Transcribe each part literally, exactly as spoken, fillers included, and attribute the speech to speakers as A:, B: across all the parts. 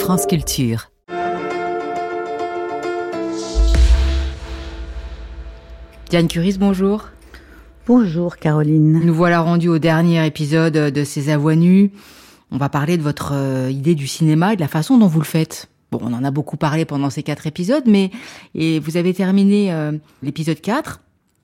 A: France Culture.
B: Diane Curis, bonjour.
C: Bonjour Caroline.
B: Nous voilà rendus au dernier épisode de Ces à voix nues. On va parler de votre euh, idée du cinéma et de la façon dont vous le faites. Bon, on en a beaucoup parlé pendant ces quatre épisodes, mais et vous avez terminé euh, l'épisode quatre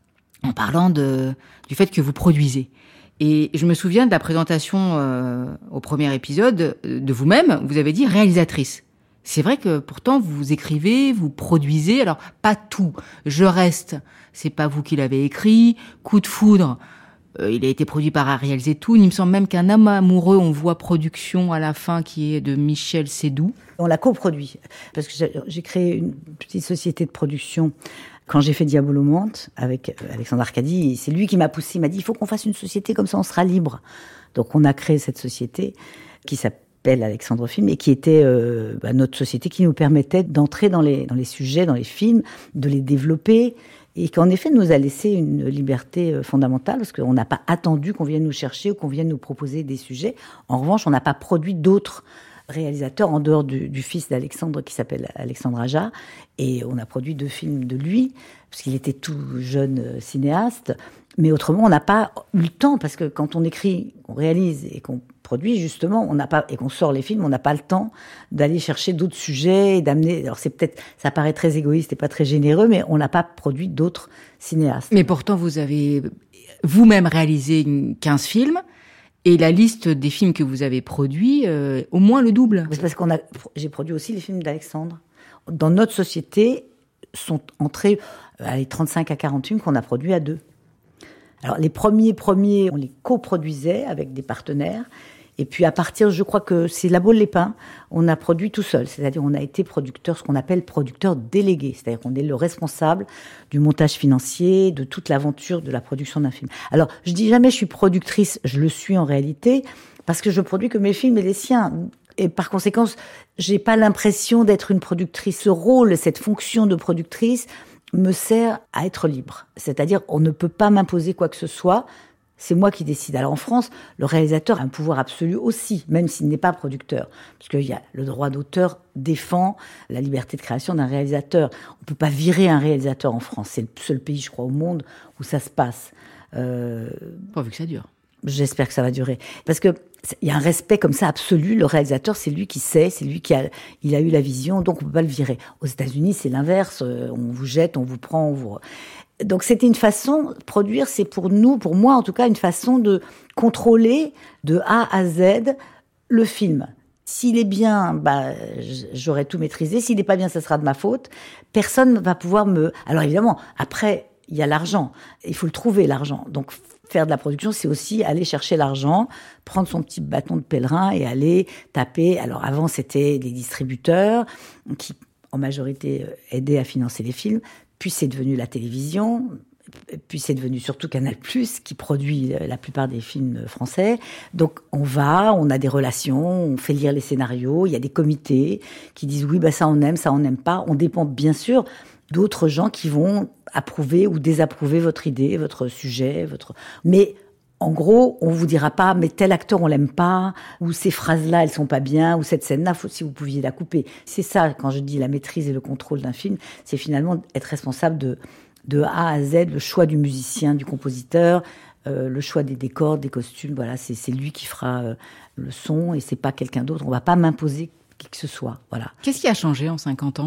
B: en parlant de, du fait que vous produisez. Et je me souviens de la présentation euh, au premier épisode de vous-même, vous avez dit réalisatrice. C'est vrai que pourtant vous écrivez, vous produisez, alors pas tout. Je reste, c'est pas vous qui l'avez écrit. Coup de foudre, euh, il a été produit par Ariel Zetoun. Il me semble même qu'un homme amoureux, on voit production à la fin qui est de Michel Sédou.
C: On l'a coproduit parce que j'ai, j'ai créé une petite société de production quand j'ai fait Diabolomante avec Alexandre Arcadi. C'est lui qui m'a poussé, il m'a dit il faut qu'on fasse une société comme ça on sera libre. Donc on a créé cette société qui s'appelle Alexandre Film et qui était euh, bah, notre société qui nous permettait d'entrer dans les, dans les sujets, dans les films, de les développer et qu'en effet nous a laissé une liberté euh, fondamentale parce qu'on n'a pas attendu qu'on vienne nous chercher ou qu'on vienne nous proposer des sujets. En revanche, on n'a pas produit d'autres réalisateur en dehors du, du fils d'Alexandre qui s'appelle Alexandre Aja, et on a produit deux films de lui parce qu'il était tout jeune cinéaste, mais autrement on n'a pas eu le temps parce que quand on écrit, on réalise et qu'on produit justement, on n'a pas et qu'on sort les films, on n'a pas le temps d'aller chercher d'autres sujets et d'amener. Alors c'est peut-être, ça paraît très égoïste et pas très généreux, mais on n'a pas produit d'autres cinéastes.
B: Mais pourtant vous avez vous-même réalisé quinze films. Et la liste des films que vous avez produits, euh, au moins le double.
C: C'est parce qu'on a, j'ai produit aussi les films d'Alexandre. Dans notre société, sont entrés euh, les trente-cinq à quarante films qu'on a produits à deux. Alors les premiers premiers, on les coproduisait avec des partenaires. Et puis à partir, je crois que c'est La Baule-les-Pins, on a produit tout seul. C'est-à-dire on a été producteur, ce qu'on appelle producteur délégué. C'est-à-dire qu'on est le responsable du montage financier, de toute l'aventure de la production d'un film. Alors je dis jamais je suis productrice, je le suis en réalité, parce que je produis que mes films et les siens. Et par conséquent, j'ai pas l'impression d'être une productrice. Ce rôle, cette fonction de productrice me sert à être libre. C'est-à-dire on ne peut pas m'imposer quoi que ce soit. C'est moi qui décide. Alors en France, le réalisateur a un pouvoir absolu aussi, même s'il n'est pas producteur. Parce qu'il y a le droit d'auteur défend la liberté de création d'un réalisateur. On ne peut pas virer un réalisateur en France. C'est le seul pays, je crois, au monde où ça se passe. Euh...
B: Pourvu que ça dure.
C: J'espère que ça va durer. Parce que il y a un respect comme ça absolu. Le réalisateur, c'est lui qui sait, c'est lui qui a, il a eu la vision, donc on peut pas le virer. Aux États-Unis, c'est l'inverse. On vous jette, on vous prend, on vous... Donc c'était une façon, produire, c'est pour nous, pour moi en tout cas, une façon de contrôler de A à Z le film. S'il est bien, bah, j'aurai tout maîtrisé. S'il n'est pas bien, ça sera de ma faute. Personne ne va pouvoir me... Alors évidemment, après, il y a l'argent. Il faut le trouver, l'argent. Donc faire de la production, c'est aussi aller chercher l'argent, prendre son petit bâton de pèlerin et aller taper. Alors avant, c'était des distributeurs qui, en majorité, aidaient à financer les films. Puis c'est devenu la télévision, puis c'est devenu surtout Canal+, qui produit la plupart des films français. Donc on va, on a des relations, on fait lire les scénarios, il y a des comités qui disent oui, bah ça on aime, ça on n'aime pas. On dépend bien sûr d'autres gens qui vont approuver ou désapprouver votre idée, votre sujet, votre... Mais en gros, on vous dira pas, mais tel acteur, on l'aime pas, ou ces phrases-là, elles sont pas bien, ou cette scène-là, faut, si vous pouviez la couper. C'est ça, quand je dis la maîtrise et le contrôle d'un film, c'est finalement être responsable de, de A à Z, le choix du musicien, du compositeur, euh, le choix des décors, des costumes, voilà, c'est, c'est lui qui fera euh, le son, et c'est pas quelqu'un d'autre. On va pas m'imposer qui que ce soit, voilà.
B: Qu'est-ce qui a changé en cinquante ans ?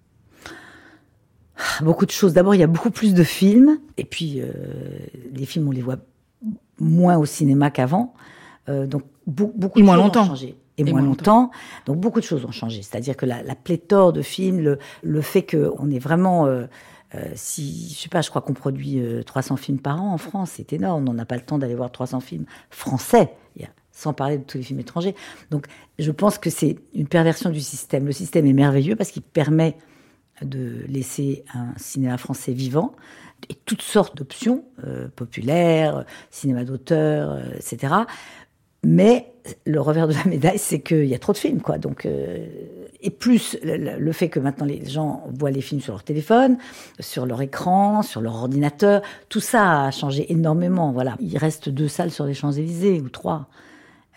C: Beaucoup de choses. D'abord, il y a beaucoup plus de films, et puis euh, les films, on les voit moins au cinéma qu'avant, euh, donc beaucoup, beaucoup de
B: moins
C: choses
B: longtemps.
C: ont changé. Et,
B: et
C: moins, moins longtemps. longtemps, donc beaucoup de choses ont changé. C'est-à-dire que la, la pléthore de films, le, le fait qu'on est vraiment, euh, euh, si je sais pas, je crois qu'on produit euh, trois cents films par an en France, c'est énorme. On n'a pas le temps d'aller voir trois cents films français, sans parler de tous les films étrangers. Donc, je pense que c'est une perversion du système. Le système est merveilleux parce qu'il permet de laisser un cinéma français vivant et toutes sortes d'options, euh, populaires, cinéma d'auteur, euh, et cetera. Mais le revers de la médaille, c'est qu'il y a trop de films, quoi. Donc, euh, et plus le, le fait que maintenant les gens voient les films sur leur téléphone, sur leur écran, sur leur ordinateur, tout ça a changé énormément. Voilà, il reste deux salles sur les Champs-Élysées ou trois.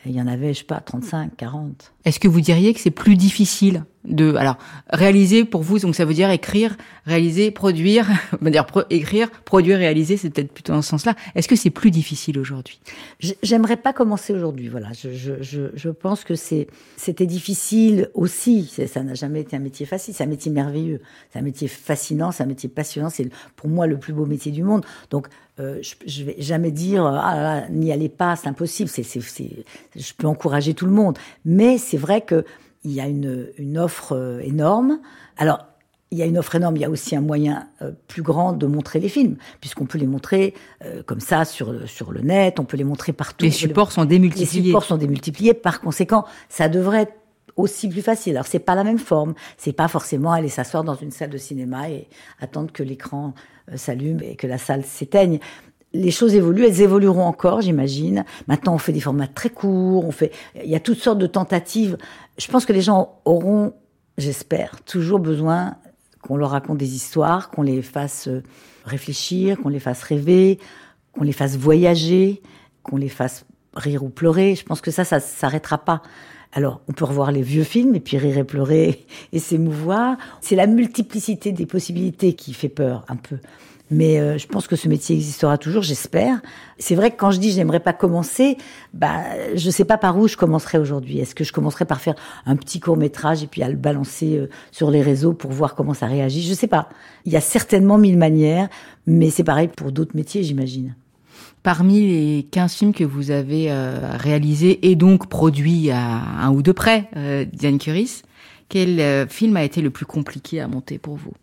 C: il y en avait, je sais pas, trente-cinq, quarante.
B: Est-ce que vous diriez que c'est plus difficile de, alors, réaliser pour vous, donc ça veut dire écrire, réaliser, produire, on va dire pro, écrire, produire, réaliser, c'est peut-être plutôt dans ce sens-là. Est-ce que c'est plus difficile aujourd'hui?
C: J'aimerais pas commencer aujourd'hui, voilà. Je, je, je, je pense que c'est, c'était difficile aussi. C'est, ça n'a jamais été un métier facile. C'est un métier merveilleux. C'est un métier fascinant. C'est un métier passionnant. C'est pour moi le plus beau métier du monde. Donc, euh, je, je vais jamais dire, ah là là, n'y allez pas, c'est impossible. C'est, c'est, c'est, je peux encourager tout le monde. Mais c'est vrai que il y a une, une offre énorme. Alors, il y a une offre énorme, il y a aussi un moyen euh, plus grand de montrer les films, puisqu'on peut les montrer euh, comme ça sur le, sur le net, on peut les montrer partout.
B: Les supports les... sont démultipliés.
C: Les supports sont démultipliés, par conséquent, ça devrait être aussi plus facile. Alors, c'est pas la même forme, c'est pas forcément aller s'asseoir dans une salle de cinéma et attendre que l'écran euh, s'allume et que la salle s'éteigne. Les choses évoluent, elles évolueront encore, j'imagine. Maintenant, on fait des formats très courts, on fait, il y a toutes sortes de tentatives. Je pense que les gens auront, j'espère, toujours besoin qu'on leur raconte des histoires, qu'on les fasse réfléchir, qu'on les fasse rêver, qu'on les fasse voyager, qu'on les fasse rire ou pleurer. Je pense que ça, ça s'arrêtera pas. Alors, on peut revoir les vieux films et puis rire et pleurer et s'émouvoir. C'est la multiplicité des possibilités qui fait peur, un peu. Mais euh, je pense que ce métier existera toujours, j'espère. C'est vrai que quand je dis je n'aimerais pas commencer, bah je sais pas par où je commencerai aujourd'hui. Est-ce que je commencerai par faire un petit court-métrage et puis à le balancer euh, sur les réseaux pour voir comment ça réagit? Je sais pas. Il y a certainement mille manières, mais c'est pareil pour d'autres métiers, j'imagine.
B: Parmi les quinze films que vous avez euh, réalisés et donc produits à un ou deux près, euh, Diane Curis, quel euh, film a été le plus compliqué à monter pour vous?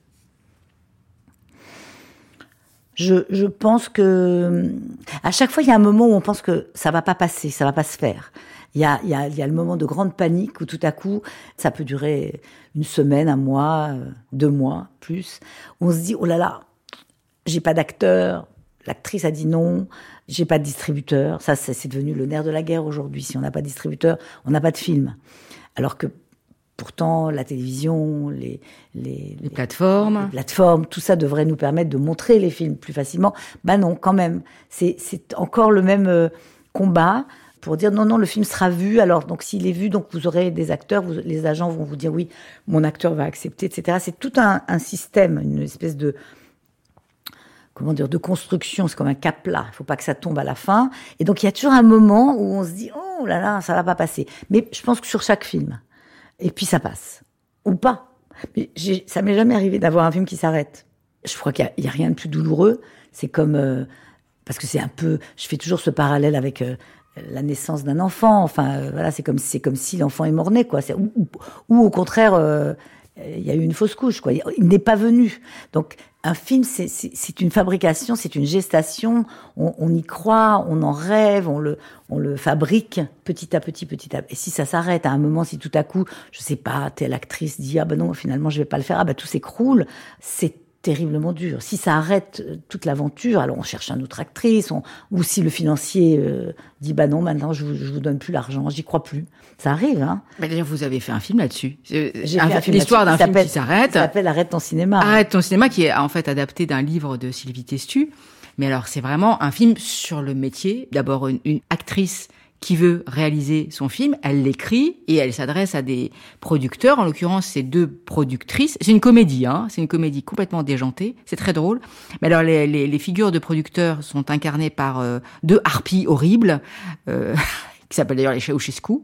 C: Je, je pense que à chaque fois il y a un moment où on pense que ça va pas passer, ça va pas se faire. Il y a, il y a, il y a le moment de grande panique où tout à coup ça peut durer une semaine, un mois, deux mois, plus. Où on se dit oh là là, j'ai pas d'acteur, l'actrice a dit non, j'ai pas de distributeur. Ça c'est, c'est devenu le nerf de la guerre aujourd'hui. Si on n'a pas de distributeur, on n'a pas de film. Alors que pourtant, la télévision, les, les,
B: les plateformes,
C: les plateformes, tout ça devrait nous permettre de montrer les films plus facilement. Ben non, quand même, c'est, c'est encore le même euh, combat pour dire non, non, le film sera vu. Alors donc s'il est vu, donc vous aurez des acteurs, vous, les agents vont vous dire oui, mon acteur va accepter, et cetera. C'est tout un, un système, une espèce de comment dire, de construction. C'est comme un cap plat. Il faut pas que ça tombe à la fin. Et donc il y a toujours un moment où on se dit oh là là, ça va pas passer. Mais je pense que sur chaque film. Et puis ça passe. Ou pas. Mais j'ai, ça m'est jamais arrivé d'avoir un film qui s'arrête. Je crois qu'il y a, a rien de plus douloureux. C'est comme... Euh, parce que c'est un peu... Je fais toujours ce parallèle avec euh, la naissance d'un enfant. Enfin, euh, voilà, c'est comme, c'est comme si l'enfant est mort-né, quoi. C'est, ou, ou, ou au contraire, euh, il y a eu une fausse couche, quoi. Il n'est pas venu. Donc, un film, c'est, c'est, c'est une fabrication, c'est une gestation. On, on y croit, on en rêve, on le, on le fabrique petit à petit, petit à petit. Et si ça s'arrête à un moment, si tout à coup, je sais pas, telle actrice dit ah ben non, finalement je vais pas le faire, ah ben tout s'écroule, c'est terriblement dur. Si ça arrête toute l'aventure, alors on cherche une autre actrice, on, ou si le financier euh, dit bah non, maintenant je vous, je vous donne plus l'argent, j'y crois plus. Ça arrive, hein.
B: Mais d'ailleurs, vous avez fait un film là-dessus.
C: J'ai un, fait un film
B: l'histoire
C: là-dessus,
B: d'un film qui s'arrête.
C: Ça s'appelle Arrête ton cinéma.
B: Arrête ton cinéma, qui est en fait adapté d'un livre de Sylvie Testu. Mais alors, c'est vraiment un film sur le métier. D'abord, une, une actrice qui veut réaliser son film, elle l'écrit et elle s'adresse à des producteurs. En l'occurrence, c'est deux productrices. C'est une comédie, hein. C'est une comédie complètement déjantée. C'est très drôle. Mais alors, les, les, les figures de producteurs sont incarnées par euh, deux harpies horribles, euh, qui s'appellent d'ailleurs les Ceausescu,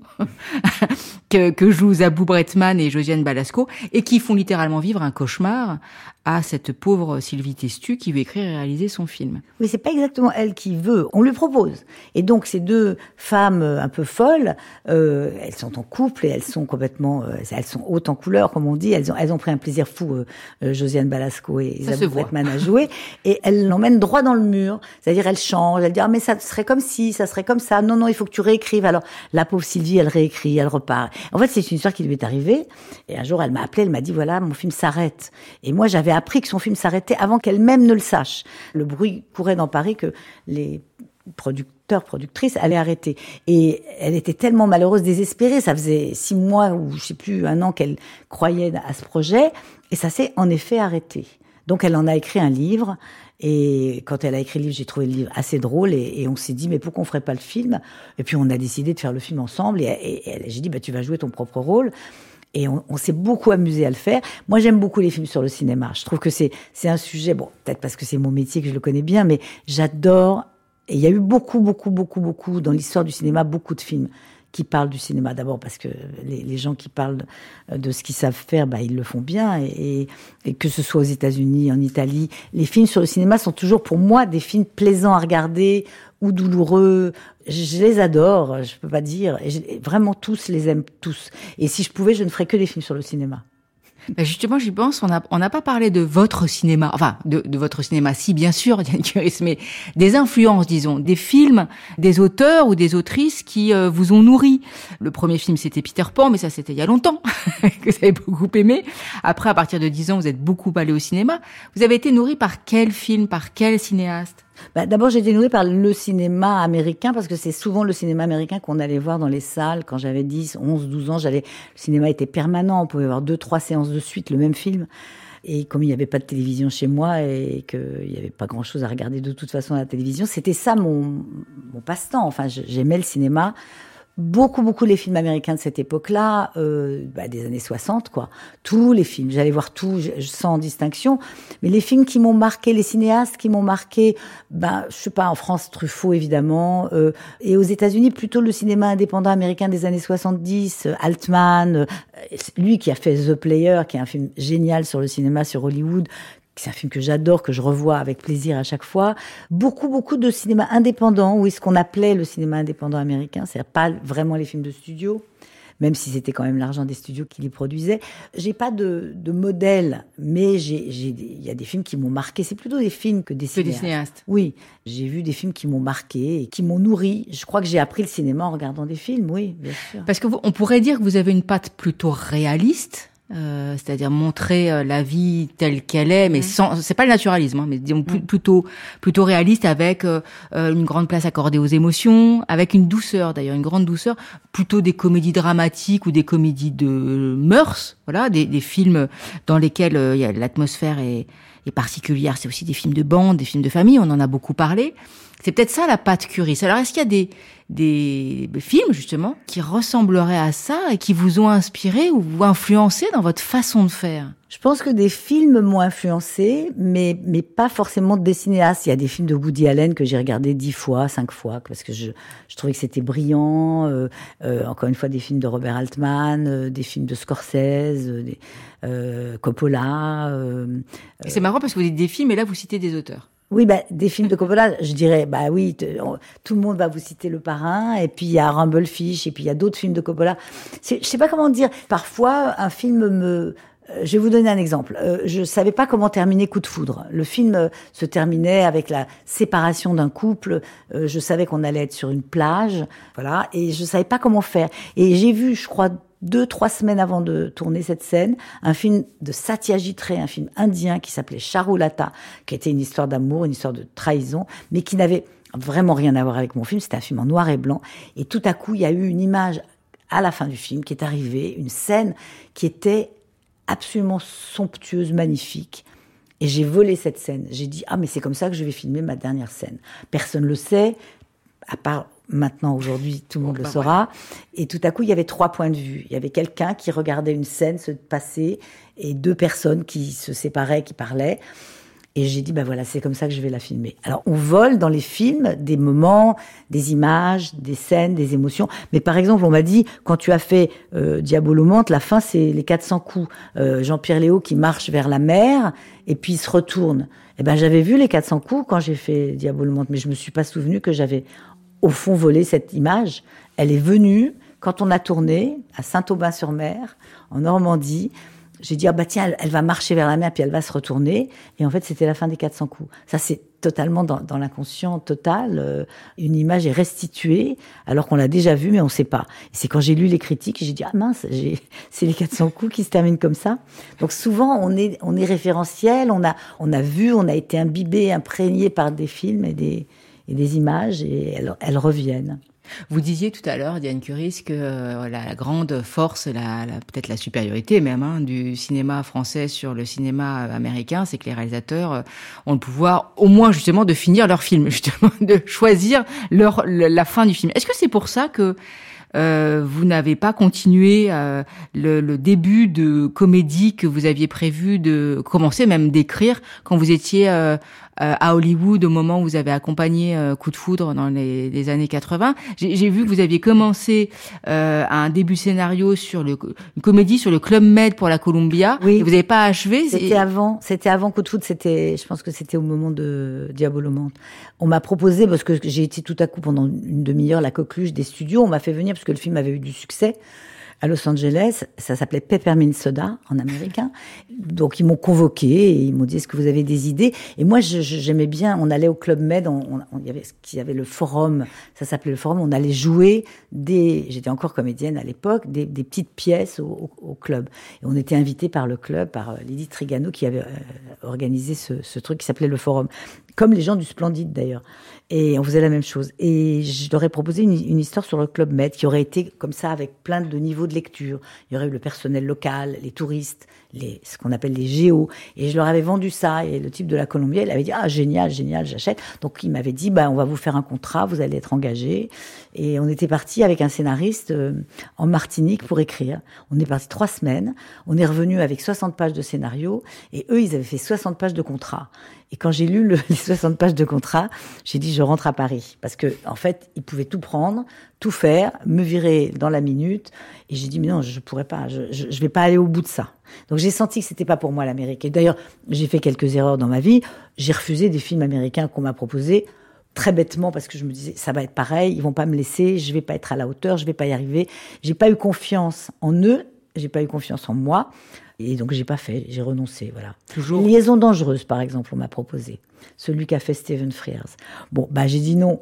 B: que, que jouent Zabou Bretman et Josiane Balasco, et qui font littéralement vivre un cauchemar à cette pauvre Sylvie Testu qui veut écrire et réaliser son film.
C: Mais c'est pas exactement elle qui veut, on lui propose. Et donc ces deux femmes un peu folles, euh, elles sont en couple et elles sont complètement, euh, elles sont hautes en couleur comme on dit. Elles ont, elles ont pris un plaisir fou, euh, euh, Josiane Balasco et Zabou Bretman à jouer, et elles l'emmènent droit dans le mur. C'est-à-dire elles changent, elles disent ah mais ça serait comme ci, ça serait comme ça. Non non, il faut que tu réécrives. Alors la pauvre Sylvie, elle réécrit, elle repart. En fait, c'est une histoire qui lui est arrivée. Et un jour, elle m'a appelée, elle m'a dit voilà, mon film s'arrête. Et moi, j'avais appris que son film s'arrêtait avant qu'elle-même ne le sache. Le bruit courait dans Paris que les producteurs, productrices allaient arrêter. Et elle était tellement malheureuse, désespérée. Ça faisait six mois ou je sais plus, un an qu'elle croyait à ce projet. Et ça s'est en effet arrêté. Donc elle en a écrit un livre. Et quand elle a écrit le livre, j'ai trouvé le livre assez drôle et, et on s'est dit, mais pourquoi on ferait pas le film? Et puis on a décidé de faire le film ensemble et, et, et j'ai dit, bah, tu vas jouer ton propre rôle. Et on, on s'est beaucoup amusé à le faire. Moi, j'aime beaucoup les films sur le cinéma. Je trouve que c'est, c'est un sujet, bon, peut-être parce que c'est mon métier que je le connais bien, mais j'adore. Et il y a eu beaucoup, beaucoup, beaucoup, beaucoup, dans l'histoire du cinéma, beaucoup de films qui parlent du cinéma. D'abord parce que les, les gens qui parlent de, de ce qu'ils savent faire, bah, ils le font bien. Et, et que ce soit aux États-Unis, en Italie, les films sur le cinéma sont toujours, pour moi, des films plaisants à regarder ou douloureux. Je, je les adore, je peux pas dire. Et je, vraiment, tous les aiment, tous. Et si je pouvais, je ne ferais que des films sur le cinéma.
B: Ben justement, j'y pense, on n'a on n'a pas parlé de votre cinéma, enfin, de, de votre cinéma, si, bien sûr, Diane Curis, mais des influences, disons, des films, des auteurs ou des autrices qui euh, vous ont nourri. Le premier film, c'était Peter Pan, mais ça, c'était il y a longtemps, que vous avez beaucoup aimé. Après, à partir de dix ans, vous êtes beaucoup allé au cinéma. Vous avez été nourri par quel film, par quel cinéaste?
C: Bah, d'abord, j'ai été nourrie par le cinéma américain, parce que c'est souvent le cinéma américain qu'on allait voir dans les salles. Quand j'avais dix, onze, douze ans, j'allais, le cinéma était permanent. On pouvait voir deux, trois séances de suite, le même film. Et comme il n'y avait pas de télévision chez moi et qu'il n'y avait pas grand-chose à regarder de toute façon à la télévision, c'était ça mon, mon passe-temps. Enfin, j'aimais le cinéma. Beaucoup, beaucoup les films américains de cette époque-là, euh, bah, des années soixante, quoi. Tous les films, j'allais voir tout, sans distinction. Mais les films qui m'ont marqué, les cinéastes qui m'ont marqué, ben, je sais pas, en France, Truffaut, évidemment, euh, et aux États-Unis, plutôt le cinéma indépendant américain des années soixante-dix, euh, Altman, euh, lui qui a fait The Player, qui est un film génial sur le cinéma, sur Hollywood. C'est un film que j'adore, que je revois avec plaisir à chaque fois. Beaucoup, beaucoup de cinéma indépendant, oui, ce qu'on appelait le cinéma indépendant américain, c'est-à-dire pas vraiment les films de studio, même si c'était quand même l'argent des studios qui les produisaient. J'ai pas de, de modèle, mais j'ai, j'ai, il y a des films qui m'ont marqué. C'est plutôt des films que des
B: Que
C: cinéastes.
B: des cinéastes.
C: Oui, j'ai vu des films qui m'ont marqué et qui m'ont nourri. Je crois que j'ai appris le cinéma en regardant des films, oui, bien sûr.
B: Parce que vous, on pourrait dire que vous avez une patte plutôt réaliste. Euh, c'est-à-dire montrer euh, la vie telle qu'elle est, mais sans, c'est pas le naturalisme, hein, mais disons plus, plutôt, plutôt réaliste, avec euh, une grande place accordée aux émotions, avec une douceur, d'ailleurs une grande douceur, plutôt des comédies dramatiques ou des comédies de mœurs, voilà, des, des films dans lesquels euh, y a, l'atmosphère est, est particulière. C'est aussi des films de bande, des films de famille, on en a beaucoup parlé. C'est peut-être ça la patte Curis. Alors est-ce qu'il y a des des films justement qui ressembleraient à ça et qui vous ont inspiré ou vous influencé dans votre façon de faire?
C: Je pense que des films m'ont influencé, mais mais pas forcément des cinéastes. Il y a des films de Woody Allen que j'ai regardés dix fois, cinq fois, parce que je je trouvais que c'était brillant. Euh, euh, encore une fois, des films de Robert Altman, euh, des films de Scorsese, euh, des, euh, Coppola. Euh,
B: et c'est marrant parce que vous dites des films et là vous citez des auteurs.
C: Oui, bah, des films de Coppola, je dirais, bah oui, t- on, tout le monde va vous citer Le Parrain, et puis il y a Rumblefish, et puis il y a d'autres films de Coppola. C'est, je sais pas comment dire. Parfois, un film me, euh, je vais vous donner un exemple. Euh, je savais pas comment terminer Coup de foudre. Le film euh, se terminait avec la séparation d'un couple. Euh, je savais qu'on allait être sur une plage, voilà, et je savais pas comment faire. Et j'ai vu, je crois, deux, trois semaines avant de tourner cette scène, un film de Satyajit Ray, un film indien qui s'appelait Charulata, qui était une histoire d'amour, une histoire de trahison, mais qui n'avait vraiment rien à voir avec mon film. C'était un film en noir et blanc. Et tout à coup, il y a eu une image à la fin du film qui est arrivée, une scène qui était absolument somptueuse, magnifique. Et j'ai volé cette scène. J'ai dit, ah, mais c'est comme ça que je vais filmer ma dernière scène. Personne le sait, à part maintenant, aujourd'hui, tout le monde oh, le bah saura. Ouais. Et tout à coup, il y avait trois points de vue. Il y avait quelqu'un qui regardait une scène se passer et deux personnes qui se séparaient, qui parlaient. Et j'ai dit, ben voilà, c'est comme ça que je vais la filmer. Alors, on vole dans les films des moments, des images, des scènes, des émotions. Mais par exemple, on m'a dit, quand tu as fait euh, Diabolomante, la fin, c'est les quatre cents coups. Euh, Jean-Pierre Léaud qui marche vers la mer et puis il se retourne. Eh ben, j'avais vu les quatre cents coups quand j'ai fait Diabolomante, mais je me suis pas souvenu que j'avais au fond volé cette image. Elle est venue quand on a tourné à Saint-Aubin-sur-Mer, en Normandie. J'ai dit, ah bah tiens, elle, elle va marcher vers la mer, puis elle va se retourner. Et en fait, c'était la fin des quatre cents coups. Ça, c'est totalement dans, dans l'inconscient total. Euh, une image est restituée, alors qu'on l'a déjà vue, mais on ne sait pas. Et c'est quand j'ai lu les critiques, j'ai dit, ah mince, j'ai, c'est les quatre cents coups qui se terminent comme ça. Donc souvent, on est, on est référentiel, on a, on a vu, on a été imbibé, imprégné par des films et des, et des images, et elles, elles reviennent.
B: Vous disiez tout à l'heure, Diane Curis, que euh, la, la grande force, la, la, peut-être la supériorité même, hein, du cinéma français sur le cinéma américain, c'est que les réalisateurs euh, ont le pouvoir, au moins justement, de finir leur film, justement, de choisir leur, le, la fin du film. Est-ce que c'est pour ça que euh, vous n'avez pas continué euh, le, le début de comédie que vous aviez prévu de commencer, même d'écrire, quand vous étiez euh, à Hollywood au moment où vous avez accompagné euh, Coup de foudre dans les, les années quatre-vingts. J'ai, j'ai vu que vous aviez commencé euh, un début scénario sur le, une comédie sur le Club Med pour la Columbia.
C: Oui.
B: Et vous n'avez pas achevé.
C: C'était
B: et...
C: avant, c'était avant Coup de foudre. C'était, je pense que c'était au moment de Diabolomante. On m'a proposé, parce que j'ai été tout à coup pendant une demi-heure la coqueluche des studios. On m'a fait venir parce que le film avait eu du succès à Los Angeles. Ça s'appelait Peppermint Soda en américain. Donc ils m'ont convoqué et ils m'ont dit est-ce que vous avez des idées? Et moi je, je, j'aimais bien. On allait au Club Med, on, on, il y avait il y avait le forum, ça s'appelait le forum. On allait jouer des, j'étais encore comédienne à l'époque, des, des petites pièces au, au, au club. Et on était invités par le club, par Lydie Trigano qui avait euh, organisé ce, ce truc qui s'appelait le forum, comme les gens du Splendide d'ailleurs. Et on faisait la même chose. Et je leur ai proposé une, une histoire sur le Club Med qui aurait été comme ça avec plein de niveaux de lecture. Il y aurait eu le personnel local, les touristes, les, ce qu'on appelle les géos. Et je leur avais vendu ça. Et le type de la Columbia, il avait dit, ah, génial, génial, j'achète. Donc, il m'avait dit, bah, on va vous faire un contrat, vous allez être engagé. Et on était parti avec un scénariste euh, en Martinique pour écrire. On est parti trois semaines. On est revenu avec soixante pages de scénario. Et eux, ils avaient fait soixante pages de contrat. Et quand j'ai lu le, les soixante pages de contrat, j'ai dit je rentre à Paris parce que en fait ils pouvaient tout prendre, tout faire, me virer dans la minute. Et j'ai dit mais non, je pourrais pas, je, je, je vais pas aller au bout de ça. Donc j'ai senti que c'était pas pour moi l'Amérique. Et d'ailleurs j'ai fait quelques erreurs dans ma vie. J'ai refusé des films américains qu'on m'a proposés très bêtement parce que je me disais ça va être pareil, ils vont pas me laisser, je vais pas être à la hauteur, je vais pas y arriver. J'ai pas eu confiance en eux, j'ai pas eu confiance en moi. Et donc, j'ai pas fait, j'ai renoncé, voilà.
B: Toujours.
C: Liaison dangereuse, par exemple, on m'a proposé. Celui qu'a fait Stephen Frears. Bon, bah, j'ai dit non.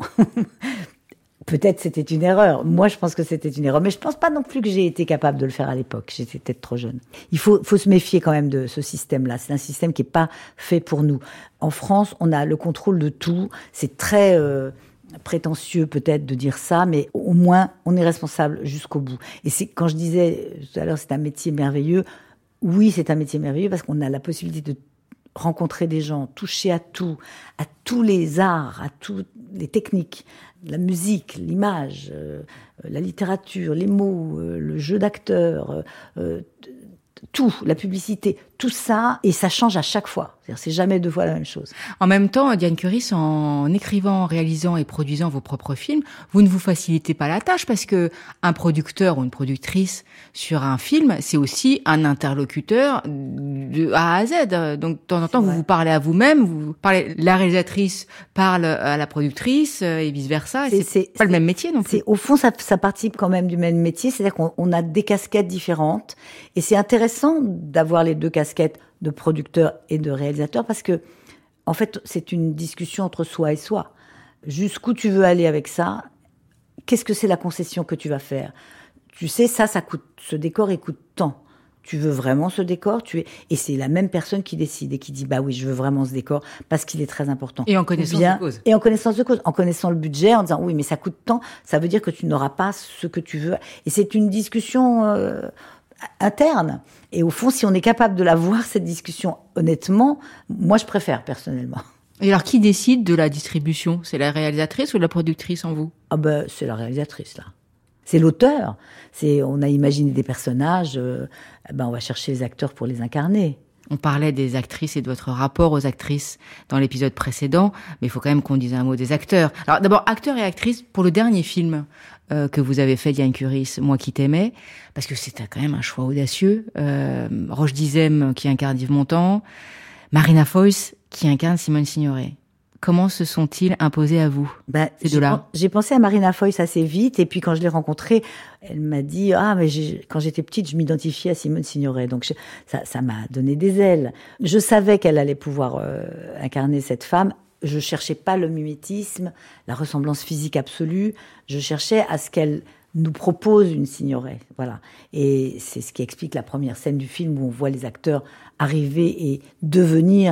C: Peut-être c'était une erreur. Moi, je pense que c'était une erreur. Mais je pense pas non plus que j'ai été capable de le faire à l'époque. J'étais peut-être trop jeune. Il faut, faut se méfier quand même de ce système-là. C'est un système qui est pas fait pour nous. En France, on a le contrôle de tout. C'est très, euh, prétentieux peut-être de dire ça, mais au moins, on est responsable jusqu'au bout. Et c'est, quand je disais tout à l'heure, c'est un métier merveilleux. Oui, c'est un métier merveilleux parce qu'on a la possibilité de rencontrer des gens, toucher à tout, à tous les arts, à toutes les techniques, la musique, l'image, euh, la littérature, les mots, euh, le jeu d'acteur, euh, tout, la publicité, tout ça, et ça change à chaque fois. C'est-à-dire, c'est jamais deux fois la même chose.
B: En même temps, Diane Curis, en écrivant, réalisant et produisant vos propres films, vous ne vous facilitez pas la tâche parce que un producteur ou une productrice sur un film, c'est aussi un interlocuteur de A à Z. Donc, de temps en temps, vous vous parlez à vous-même, vous parlez, la réalisatrice parle à la productrice et vice versa. C'est, c'est pas c'est, le même métier non plus.
C: C'est, au fond, ça, ça participe quand même du même métier. C'est-à-dire qu'on on a des casquettes différentes et c'est intéressant d'avoir les deux casquettes de producteur et de réalisateur parce que, en fait, c'est une discussion entre soi et soi. Jusqu'où tu veux aller avec ça? Qu'est-ce que c'est la concession que tu vas faire? Tu sais, ça, ça coûte, ce décor, il coûte tant. Tu veux vraiment ce décor? Tu es, et c'est la même personne qui décide et qui dit, bah oui, je veux vraiment ce décor parce qu'il est très important.
B: Et en connaissance
C: bien,
B: de cause.
C: Et en connaissance de cause. En connaissant le budget, en disant, oui, mais ça coûte tant, ça veut dire que tu n'auras pas ce que tu veux. Et c'est une discussion, euh, interne. Et au fond, si on est capable de la voir, cette discussion, honnêtement, moi, je préfère, personnellement.
B: Et alors, qui décide de la distribution? C'est la réalisatrice ou la productrice en vous?
C: Ah ben, c'est la réalisatrice, là. C'est l'auteur. C'est, on a imaginé des personnages, euh, ben, on va chercher les acteurs pour les incarner.
B: On parlait des actrices et de votre rapport aux actrices dans l'épisode précédent, mais il faut quand même qu'on dise un mot des acteurs. Alors d'abord, acteurs et actrices, pour le dernier film euh, que vous avez fait, Diane Curis, Moi qui t'aimais, parce que c'était quand même un choix audacieux. Euh, Roche Dizem qui incarne Yves Montand, Marina Foïs qui incarne Simone Signoret. Comment se sont-ils imposés à vous,
C: ben,
B: ces deux-là?
C: J'ai pensé à Marina Foïs assez vite, et puis quand je l'ai rencontrée, elle m'a dit « Ah, mais j'ai, quand j'étais petite, je m'identifiais à Simone Signoret. » Donc je, ça, ça m'a donné des ailes. Je savais qu'elle allait pouvoir euh, incarner cette femme. Je cherchais pas le mimétisme, la ressemblance physique absolue. Je cherchais à ce qu'elle nous propose une Signoret. Voilà. Et c'est ce qui explique la première scène du film où on voit les acteurs arriver et devenir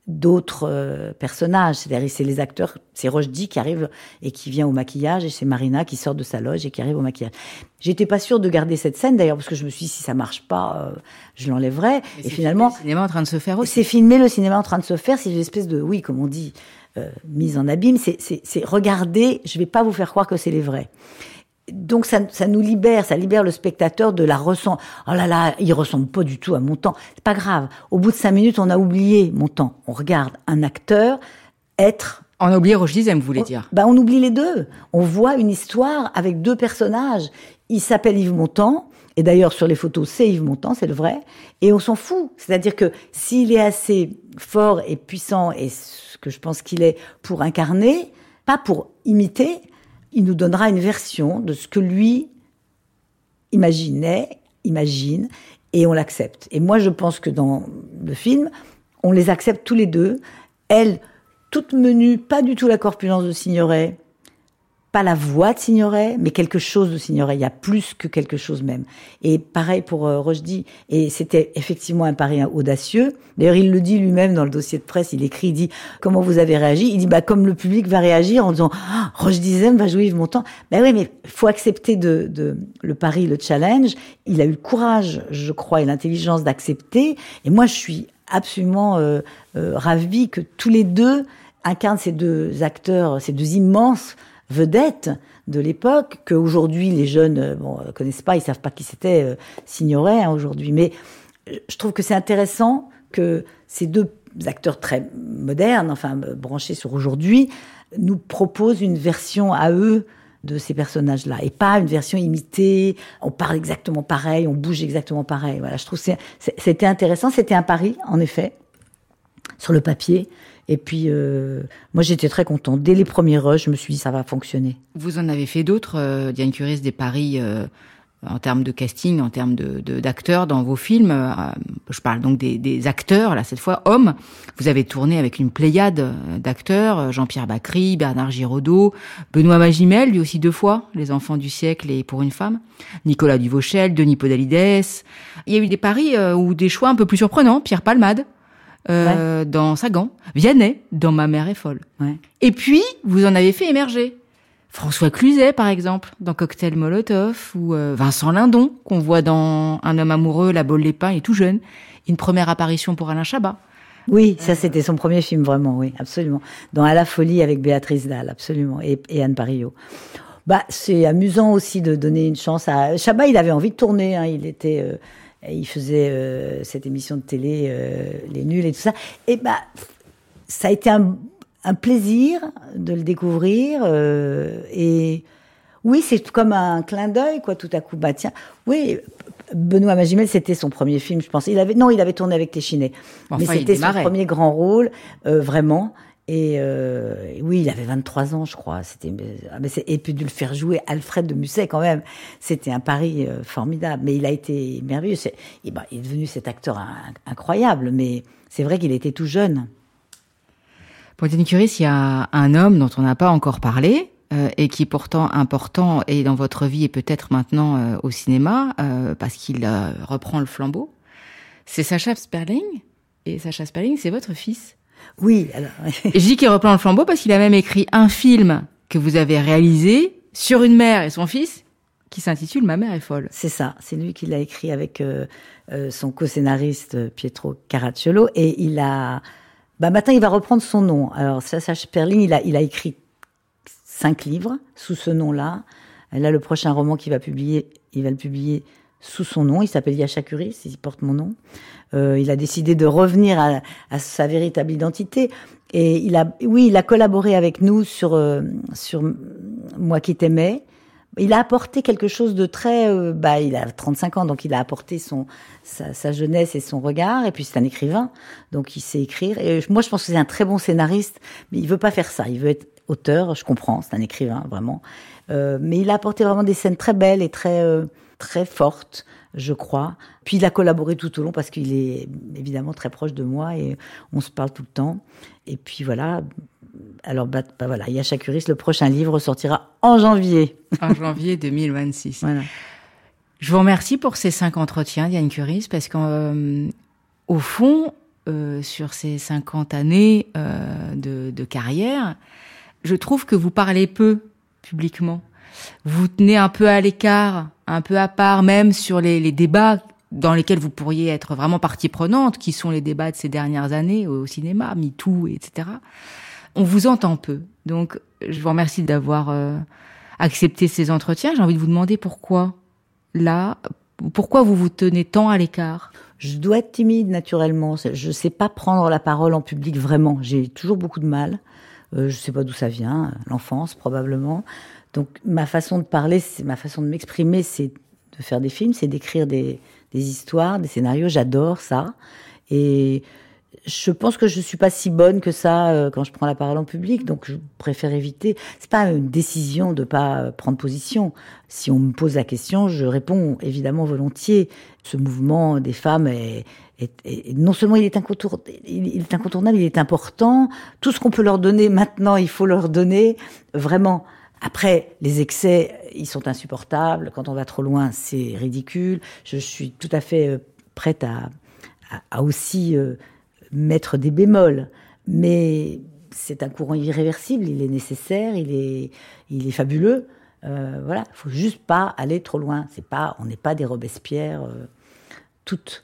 C: d'autres euh, personnages. C'est-à-dire, c'est les acteurs, c'est Rochdi qui arrive et qui vient au maquillage, et c'est Marina qui sort de sa loge et qui arrive au maquillage. J'étais pas sûre de garder cette scène, d'ailleurs, parce que je me suis dit, si ça marche pas, euh, je l'enlèverais.
B: Et,
C: et finalement,
B: le cinéma en train de se faire aussi.
C: C'est filmer le cinéma en train de se faire. C'est une espèce de, oui, comme on dit, euh, mise en abîme. C'est, c'est, c'est regarder. Je vais pas vous faire croire que c'est les vrais. Donc ça, ça nous libère, ça libère le spectateur de la ressent. Oh là là, il ressemble pas du tout à Montand. C'est pas grave. Au bout de cinq minutes, on a oublié Montand. On regarde un acteur être.
B: On a oublié Roche Dizem, vous voulez dire?
C: Ben on oublie les deux. On voit une histoire avec deux personnages. Il s'appelle Yves Montand. Et d'ailleurs, sur les photos, c'est Yves Montand, c'est le vrai. Et on s'en fout. C'est-à-dire que s'il est assez fort et puissant, et ce que je pense qu'il est, pour incarner, pas pour imiter, il nous donnera une version de ce que lui imaginait, imagine, et on l'accepte. Et moi, je pense que dans le film, on les accepte tous les deux. Elle, toute menue, pas du tout la corpulence de Signoret, pas la voix de Signoret, mais quelque chose de Signoret. Il y a plus que quelque chose même. Et pareil pour euh, Rochdi. Et c'était effectivement un pari audacieux. D'ailleurs, il le dit lui-même dans le dossier de presse. Il écrit, il dit, comment vous avez réagi? Il dit, bah, comme le public va réagir en disant, ah, Roche Dizem va jouer Yves Montand. Ben oui, mais faut accepter de, de, le pari, le challenge. Il a eu le courage, je crois, et l'intelligence d'accepter. Et moi, je suis absolument euh, euh, ravie que tous les deux incarnent ces deux acteurs, ces deux immenses vedettes de l'époque, qu'aujourd'hui les jeunes bon connaissent pas, ils savent pas qui c'était euh, Signoret hein, aujourd'hui. Mais je trouve que c'est intéressant que ces deux acteurs très modernes, enfin branchés sur aujourd'hui, nous proposent une version à eux de ces personnages-là, et pas une version imitée. On parle exactement pareil, on bouge exactement pareil. Voilà, je trouve que c'est, c'est, c'était intéressant. C'était un pari, en effet, sur le papier. Et puis, euh, moi, j'étais très contente. Dès les premiers rushs, je me suis dit, ça va fonctionner.
B: Vous en avez fait d'autres, euh, Diane Curis, des paris euh, en termes de casting, en termes de, de, d'acteurs dans vos films. Euh, je parle donc des, des acteurs, là, cette fois, hommes. Vous avez tourné avec une pléiade d'acteurs, Jean-Pierre Bacry, Bernard Giraudot, Benoît Magimel, lui aussi deux fois, Les Enfants du siècle et Pour une femme, Nicolas Duvauchel, Denis Podalides. Il y a eu des paris euh, ou des choix un peu plus surprenants, Pierre Palmade. Euh, ouais. Dans Sagan, Vianney, dans Ma mère est folle.
C: Ouais.
B: Et puis, vous en avez fait émerger. François Cluzet, par exemple, dans Cocktail Molotov, ou euh, Vincent Lindon, qu'on voit dans Un homme amoureux, La Baule Lépin, il est tout jeune. Une première apparition pour Alain Chabat.
C: Oui, ça c'était son premier film, vraiment, oui, absolument. Dans À la folie avec Béatrice Dalle, absolument, et, et Anne Parillo. Bah, c'est amusant aussi de donner une chance à... Chabat, il avait envie de tourner, hein, il était... Euh... Il faisait euh, cette émission de télé, euh, Les Nuls et tout ça. Et bah, ça a été un, un plaisir de le découvrir. Euh, et oui, c'est comme un clin d'œil, quoi, tout à coup. Bah tiens, oui, Benoît Magimel, c'était son premier film, je pense. Il avait, non, il avait tourné avec Téchiné.
B: Enfin,
C: mais c'était son premier grand rôle, euh, vraiment. Et euh, oui, il avait vingt-trois ans, je crois. C'était, mais c'est, et puis de le faire jouer Alfred de Musset, quand même, c'était un pari euh, formidable. Mais il a été merveilleux. C'est, et ben, il est devenu cet acteur incroyable, mais c'est vrai qu'il était tout jeune.
B: Pour Diane Curis, il y a un homme dont on n'a pas encore parlé, euh, et qui est pourtant important et dans votre vie et peut-être maintenant euh, au cinéma, euh, parce qu'il euh, reprend le flambeau. C'est Sacha Sperling. Et Sacha Sperling, c'est votre fils.
C: Oui, alors.
B: Et je dis qu'il reprend le flambeau parce qu'il a même écrit un film que vous avez réalisé sur une mère et son fils qui s'intitule Ma mère est folle.
C: C'est ça, c'est lui qui l'a écrit avec euh, euh, son co-scénariste Pietro Caracciolo, et il a... Bah maintenant, il va reprendre son nom. Alors, Sacha Sperling, il a, il a écrit cinq livres sous ce nom-là. Là, le prochain roman qu'il va publier, il va le publier sous son nom. Il s'appelle Yasha Curis, il porte mon nom. Euh, il a décidé de revenir à, à sa véritable identité. Et il a, oui, il a collaboré avec nous sur, euh, sur Moi qui t'aimais. Il a apporté quelque chose de très, euh, bah, il a trente-cinq ans, donc il a apporté son, sa, sa jeunesse et son regard. Et puis c'est un écrivain, donc il sait écrire. Et moi, je pense que c'est un très bon scénariste, mais il veut pas faire ça. Il veut être auteur. Je comprends, c'est un écrivain vraiment. Euh, mais il a apporté vraiment des scènes très belles et très, euh, très fortes, je crois. Puis il a collaboré tout au long parce qu'il est évidemment très proche de moi et on se parle tout le temps. Et puis voilà. Alors bah, bah voilà, Yasha Curis, le prochain livre sortira en janvier.
B: En janvier deux mille vingt-six.
C: Voilà.
B: Je vous remercie pour ces cinq entretiens, Diane Curis, parce qu'au euh, fond, euh, sur ces cinquante années euh, de, de carrière, je trouve que vous parlez peu publiquement. Vous tenez un peu à l'écart, un peu à part, même sur les, les débats dans lesquels vous pourriez être vraiment partie prenante, qui sont les débats de ces dernières années au cinéma, MeToo, et cetera. On vous entend peu. Donc, je vous remercie d'avoir euh, accepté ces entretiens. J'ai envie de vous demander pourquoi, là, pourquoi vous vous tenez tant à l'écart ?
C: Je dois être timide naturellement. Je ne sais pas prendre la parole en public vraiment. J'ai toujours beaucoup de mal. Euh, je ne sais pas d'où ça vient, l'enfance probablement. Donc, ma façon de parler, c'est ma façon de m'exprimer, c'est de faire des films, c'est d'écrire des, des histoires, des scénarios. J'adore ça. Et je pense que je suis pas si bonne que ça euh, quand je prends la parole en public, donc je préfère éviter. C'est pas une décision de pas prendre position. Si on me pose la question, je réponds évidemment volontiers. Ce mouvement des femmes est, est, est non seulement il est incontournable, il est incontournable, il est important. Tout ce qu'on peut leur donner maintenant, il faut leur donner vraiment. Après, les excès, ils sont insupportables. Quand on va trop loin, c'est ridicule. Je suis tout à fait prête à, à, à aussi euh, mettre des bémols. Mais c'est un courant irréversible, il est nécessaire, il est, il est fabuleux. Euh, voilà, il faut juste pas aller trop loin. C'est pas, on n'est pas des Robespierre euh, toutes.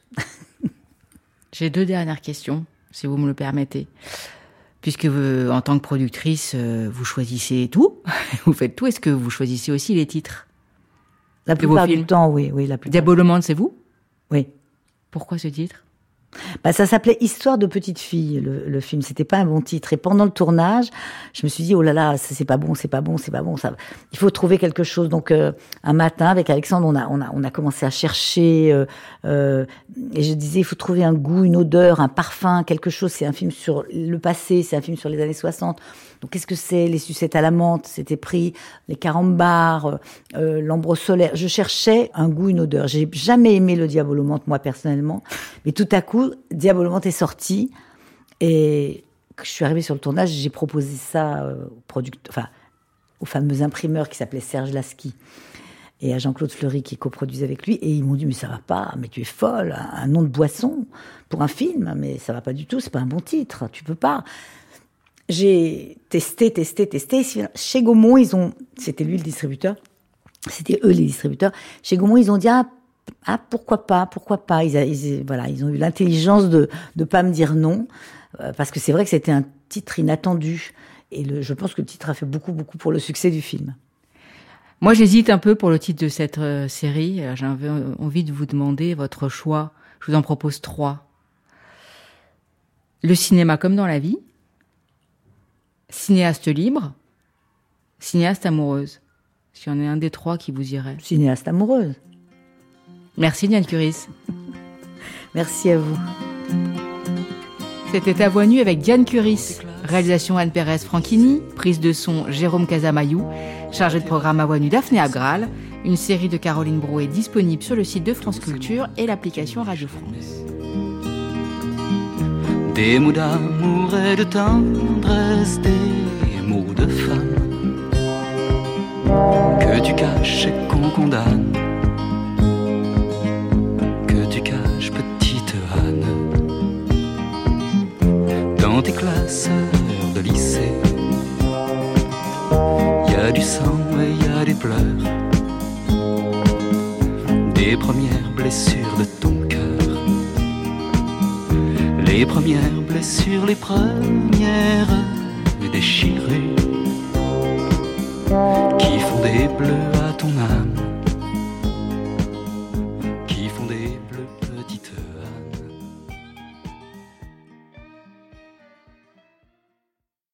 B: J'ai deux dernières questions, si vous me le permettez. Puisque vous, en tant que productrice, vous choisissez tout, vous faites tout, est-ce que vous choisissez aussi les titres ?
C: La plupart du temps, oui. oui la plupart.
B: Diabolomante, c'est vous ?
C: Oui.
B: Pourquoi ce titre ?
C: Bah, ça s'appelait Histoire de petite fille, le, le film. C'était pas un bon titre. Et pendant le tournage, je me suis dit, oh là là, c'est pas bon, c'est pas bon, c'est pas bon. Ça, il faut trouver quelque chose. Donc, euh, un matin, avec Alexandre, on a, on a, on a commencé à chercher. Euh, euh, et je disais, il faut trouver un goût, une odeur, un parfum, quelque chose. C'est un film sur le passé, c'est un film sur les années soixante. Donc, qu'est-ce que c'est ? Les sucettes à la menthe, c'était pris, les carambars, euh, l'ambre solaire. Je cherchais un goût, une odeur. J'ai jamais aimé le Diabolomante, moi, personnellement. Mais tout à coup, Diabolomante est sorti. Et quand je suis arrivée sur le tournage, j'ai proposé ça au product... enfin, au fameux imprimeur qui s'appelait Serge Lasky et à Jean-Claude Fleury qui coproduisait avec lui. Et ils m'ont dit, mais ça va pas, mais tu es folle, un nom de boisson pour un film, mais ça va pas du tout, c'est pas un bon titre, tu peux pas. J'ai testé, testé, testé. Chez Gaumont, ils ont, c'était lui le distributeur, c'était eux les distributeurs. Chez Gaumont, ils ont dit, ah, ah pourquoi pas, pourquoi pas. Ils, ils, voilà, ils ont eu l'intelligence de ne pas me dire non, euh, parce que c'est vrai que c'était un titre inattendu. Et le, je pense que le titre a fait beaucoup, beaucoup pour le succès du film.
B: Moi, j'hésite un peu pour le titre de cette euh, série. J'ai envie de vous demander votre choix. Je vous en propose trois. Le cinéma comme dans la vie. Cinéaste libre, cinéaste amoureuse. S'il y en a un des trois qui vous irait.
C: Cinéaste amoureuse.
B: Merci Diane Curis.
C: Merci à vous.
B: C'était À Voix Nue avec Diane Curis. Réalisation Anne Pérez Franchini, prise de son Jérôme Casamayou, chargé de programme À Voix Nue Daphné Abgral. Une série de Caroline Brouet disponible sur le site de France Culture et l'application Radio France.
A: Des mots d'amour et de tendresse, des mots de femme que tu caches et qu'on condamne, que tu caches, petite Anne, dans tes classes de lycée. Y a du sang et y a des pleurs, des premières blessures de ton cœur. Les premières blessures, les premières déchirures qui font des bleus à ton âme.